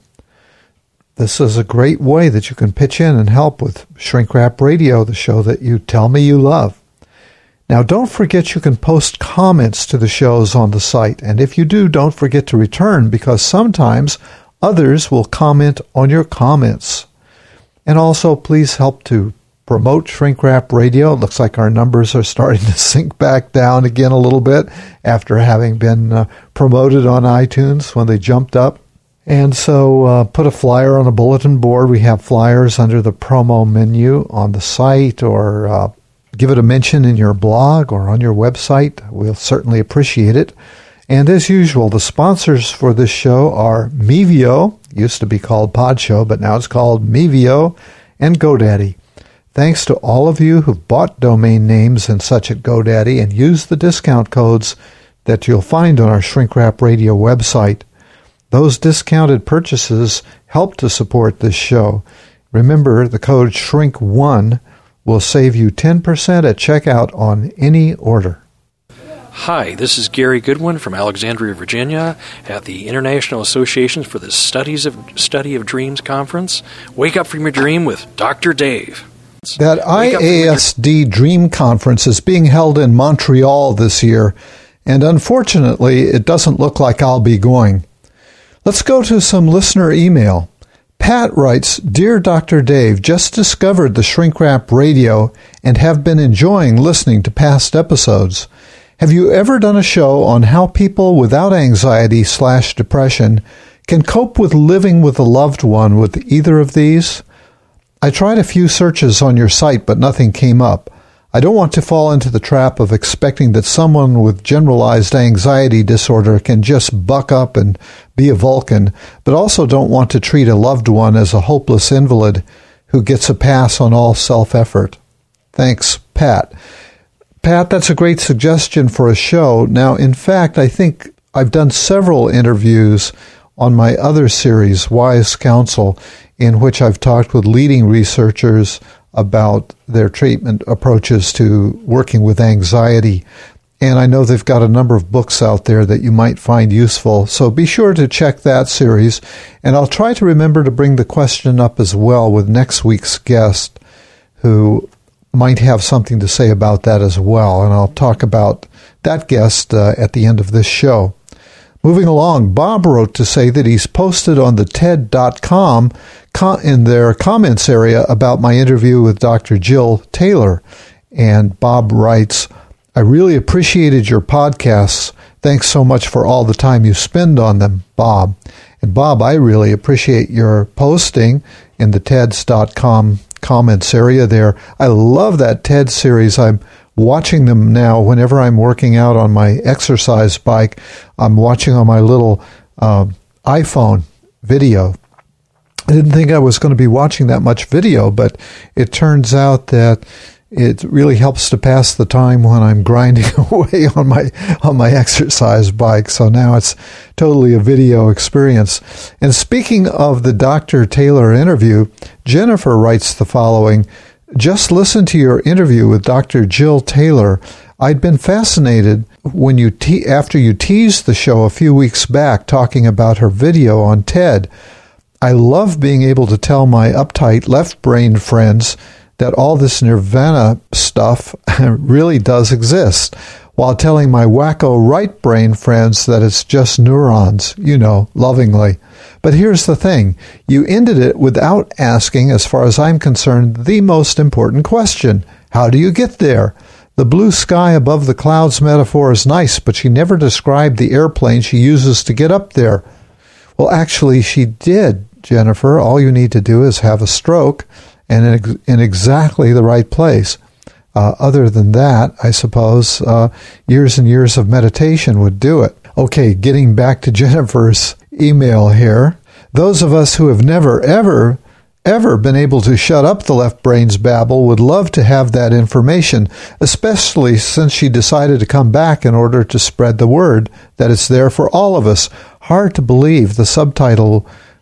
This is a great way that you can pitch in and help with Shrink Rap Radio, the show that you tell me you love. Now, don't forget you can post comments to the shows on the site, and if you do, don't forget to return, because sometimes others will comment on your comments. And also, please help to promote Shrink Rap Radio. It looks like our numbers are starting to sink back down again a little bit after having been promoted on iTunes when they jumped up. And so put a flyer on a bulletin board. We have flyers under the promo menu on the site, or give it a mention in your blog or on your website. We'll certainly appreciate it. And as usual, the sponsors for this show are Mevio, used to be called Podshow, but now it's called Mevio, and GoDaddy. Thanks to all of you who've bought domain names and such at GoDaddy and used the discount codes that you'll find on our Shrink Rap Radio website. Those discounted purchases help to support this show. Remember, the code SHRINK1 will save you 10% at checkout on any order. Hi, this is Gary Goodwin from Alexandria, Virginia, at the International Association for the Study of Dreams Conference. Wake up from your dream with Dr. Dave. That IASD Dream Conference is being held in Montreal this year, and unfortunately, it doesn't look like I'll be going. Let's go to some listener email. Pat writes, Dear Dr. Dave, just discovered the Shrink Rap Radio and have been enjoying listening to past episodes. Have you ever done a show on how people without anxiety/depression can cope with living with a loved one with either of these? I tried a few searches on your site, but nothing came up. I don't want to fall into the trap of expecting that someone with generalized anxiety disorder can just buck up and be a Vulcan, but also don't want to treat a loved one as a hopeless invalid who gets a pass on all self-effort. Thanks, Pat. Pat, that's a great suggestion for a show. Now, in fact, I think I've done several interviews on my other series, Wise Counsel, in which I've talked with leading researchers about their treatment approaches to working with anxiety. And I know they've got a number of books out there that you might find useful. So be sure to check that series. And I'll try to remember to bring the question up as well with next week's guest, who might have something to say about that as well. And I'll talk about that guest at the end of this show. Moving along, Bob wrote to say that he's posted on the TED.com in their comments area about my interview with Dr. Jill Taylor. And Bob writes, I really appreciated your podcasts. Thanks so much for all the time you spend on them, Bob. And Bob, I really appreciate your posting in the TEDs.com comments area there. I love that TED series. I'm watching them now whenever I'm working out on my exercise bike. I'm watching on my little iPhone video. I didn't think I was going to be watching that much video, but it turns out that it really helps to pass the time when I'm grinding away on my exercise bike. So now it's totally a video experience. And speaking of the Dr. Taylor interview, Jennifer writes the following: just listen to your interview with Dr. Jill Taylor. I'd been fascinated when after you teased the show a few weeks back talking about her video on TED. I love being able to tell my uptight left-brained friends that all this nirvana stuff really does exist, while telling my wacko right-brain friends that it's just neurons, lovingly. But here's the thing. You ended it without asking, as far as I'm concerned, the most important question. How do you get there? The blue sky above the clouds metaphor is nice, but she never described the airplane she uses to get up there. Well, actually, she did, Jennifer. All you need to do is have a stroke and in exactly the right place. Other than that, I suppose years and years of meditation would do it. Okay, getting back to Jennifer's email here. Those of us who have never, ever been able to shut up the left brain's babble would love to have that information, especially since she decided to come back in order to spread the word that it's there for all of us. Hard to believe the subtitle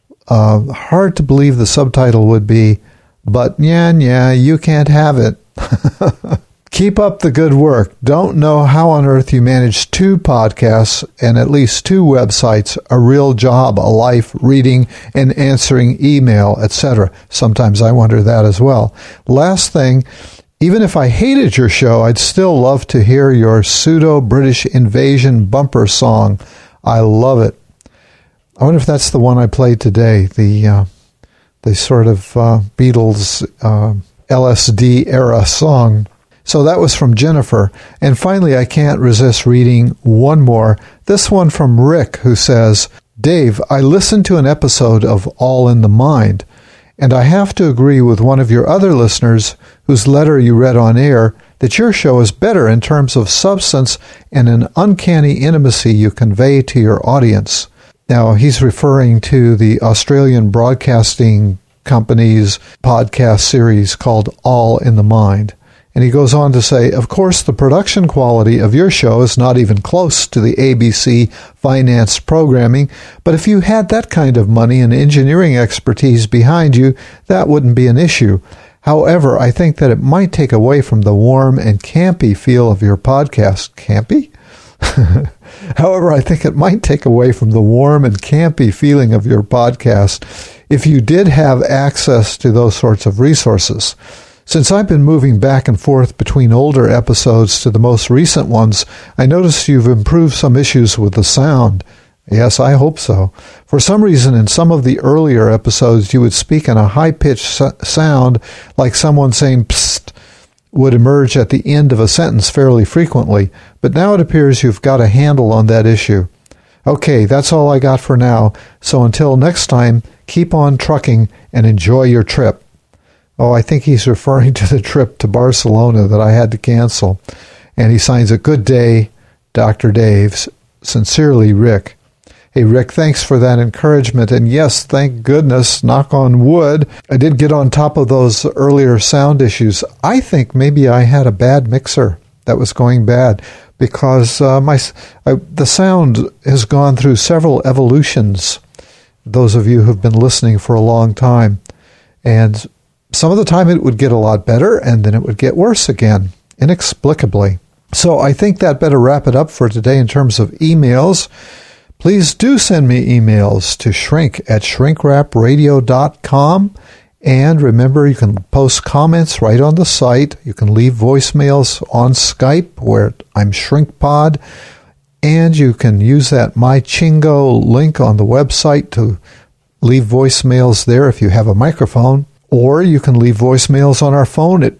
would be, but yeah, you can't have it. Keep up the good work. Don't know how on earth you manage 2 podcasts and at least 2 websites, a real job, a life, reading and answering email, etc. Sometimes I wonder that as well. Last thing, even if I hated your show, I'd still love to hear your pseudo-British invasion bumper song. I love it. I wonder if that's the one I played today, the sort of Beatles LSD era song. So that was from Jennifer. And finally, I can't resist reading one more. This one from Rick, who says, Dave, I listened to an episode of All in the Mind, and I have to agree with one of your other listeners whose letter you read on air that your show is better in terms of substance and an uncanny intimacy you convey to your audience. Now, he's referring to the Australian Broadcasting Company's podcast series called All in the Mind. And he goes on to say, of course, the production quality of your show is not even close to the ABC finance programming, but if you had that kind of money and engineering expertise behind you, that wouldn't be an issue. However, I think that it might take away from the warm and campy feel of your podcast. Campy? However, I think it might take away from the warm and campy feeling of your podcast if you did have access to those sorts of resources. Since I've been moving back and forth between older episodes to the most recent ones, I noticed you've improved some issues with the sound. Yes, I hope so. For some reason, in some of the earlier episodes, you would speak in a high-pitched sound, like someone saying psst would emerge at the end of a sentence fairly frequently, but now it appears you've got a handle on that issue. Okay, that's all I got for now, so until next time, keep on trucking and enjoy your trip. Oh, I think he's referring to the trip to Barcelona that I had to cancel. And he signs a good day, Dr. Dave. Sincerely, Rick. Hey, Rick, thanks for that encouragement. And yes, thank goodness, knock on wood, I did get on top of those earlier sound issues. I think maybe I had a bad mixer that was going bad because the sound has gone through several evolutions, those of you who've been listening for a long time. And some of the time it would get a lot better, and then it would get worse again, inexplicably. So I think that better wrap it up for today in terms of emails. Please do send me emails to shrink@shrinkwrapradio.com. And remember, you can post comments right on the site. You can leave voicemails on Skype, where I'm ShrinkPod. And you can use that MyChingo link on the website to leave voicemails there if you have a microphone. Or you can leave voicemails on our phone at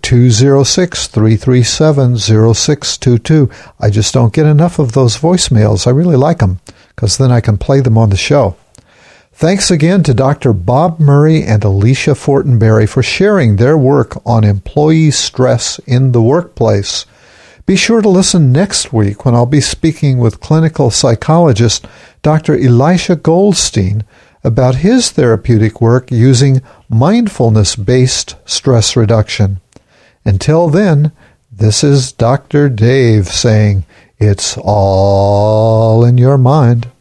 206-337-0622. I just don't get enough of those voicemails. I really like them, because then I can play them on the show. Thanks again to Dr. Bob Murray and Alicia Fortenberry for sharing their work on employee stress in the workplace. Be sure to listen next week when I'll be speaking with clinical psychologist Dr. Elisha Goldstein about his therapeutic work using mindfulness-based stress reduction. Until then, this is Dr. Dave saying, it's all in your mind.